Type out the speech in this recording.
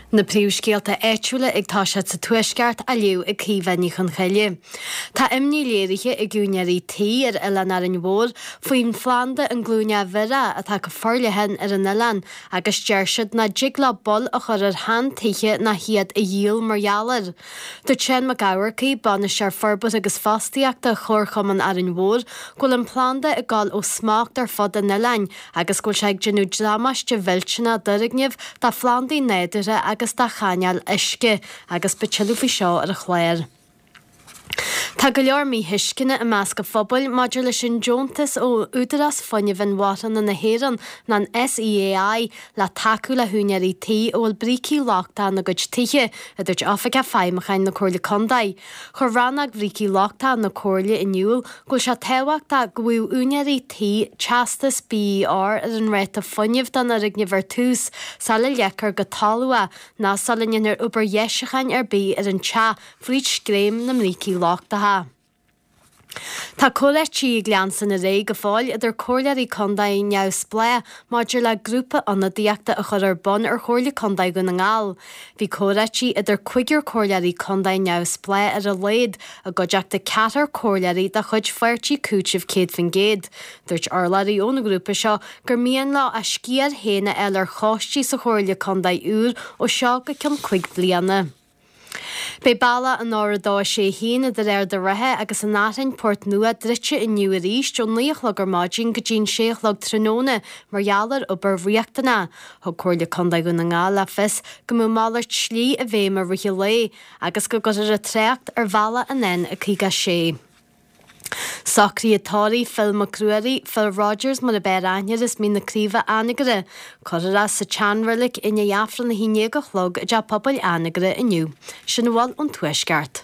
Na príomhscéalta éitiúla ag táisiad sa tuaisceart a liú ag cíbhainní chun chaile. Tá imní léirithe i gúnearí tí ar Ileán ar an bhór faoin Fhlanda an glúne mhira atá go forlathain ar an Ileán agus deirsead na jigla bol a chur ar han tithe na hiad i dhéal margheallar. Dúirt Shane McGowarty banis ar forbut agus fástaíochta chorchaman ar an bhór gúil an Fhlanda i gáil ó smacht ar fod an Ileán agus gúil sé ag genú drámaiste bhiltena dorigneamh tá Fhlandaí néidere agus tá chaneal isce agus betilú fi seo ar a chléir. Tá go leor mí hiiscinne i meas go phobal maidir leis sin Jóntas ó údaras foinneamh watan na héran na SEAI le taú le húnearí tí óil brící láchtá na goid tithe a dúirt Africa feimimechain na cóirla condaid. Chur rannach brící láchtá na cóirla inniuúil gúil se tehaachta go bhfuil únearí tí Chastas BR ar an réit a foinneamh don a rigneamh tús sala lecar go talua ná salinnar uber jeisichain ar bí ar an tsa fríd scréim na mrící láchtatha. Tá cóiletí gleansan a ré go fáil idir cóirleirí condaid neamh splé maidir le grúpa anadaíochta a chur ar bon ar chóirla condaid go na ngáil. Bhí cóiletí idir cuigiar cóirleirí condaid neamh splé ar a léad a godeachta ceatar cóirleirí de chuid fuirtí cúteamh céad fan géad. Dúirt orlairí ón na grúpa seo gur mian lá a sciar héna eile ar cháistí sa chóirla condaid úr ó seo go cin 5 bliana. Bei balla an áradá sé hína de réir de rathe agus an nátain Port Nua drite in nniu a ríis John líochlag ar máidín go dín séochlag tróna margheallar ó barhríochtainna. Thug cóirla condaid go na ngá le fis go mú málar slí a bhéim a ruiche lé agus go ar a tréacht ar bhela an en a chuige sé. Sacrí atáí Phil McCruary, Phil Rogers mar a béráinear is mí na críomh anigre, chuirrá sa teanmharlaigh ina dheafran na híine go chlog a de pobal anigre inniu. Sin bháil an tuaisceart.